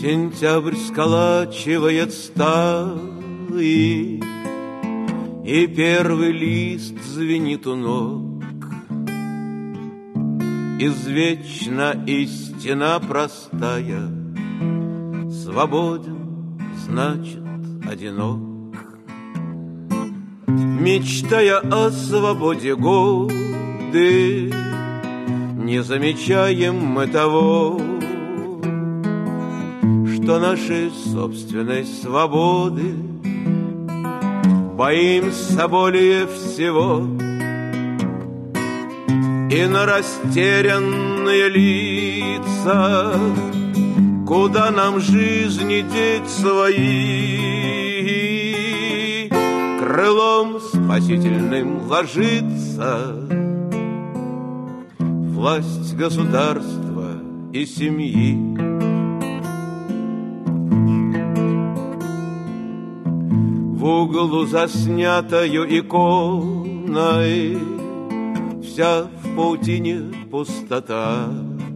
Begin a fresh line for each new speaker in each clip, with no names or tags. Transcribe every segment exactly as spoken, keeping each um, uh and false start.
Сентябрь сколачивает стаи, и первый лист звенит у ног. Извечна истина простая: свободен, значит, одинок. Мечтая о свободе годы, не замечаем мы того, что нашей собственной свободы боимся более всего. И на растерянные лица, куда нам жизни деть свои, крылом спасительным ложится власть государства и семьи. В углу заснятою иконой вся в паутине пустота.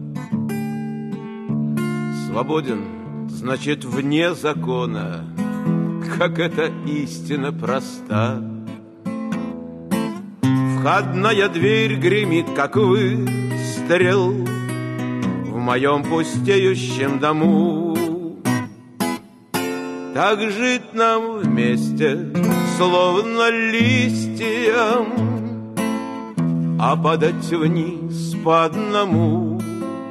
Свободен, значит, вне закона, как эта истина проста. Входная дверь гремит, как выстрел в моем пустеющем дому. Так жить нам вместе, словно листьям, а падать вниз по одному.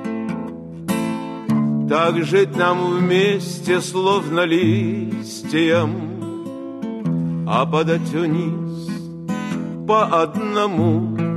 Так жить нам вместе, словно листьям, а падать вниз по одному.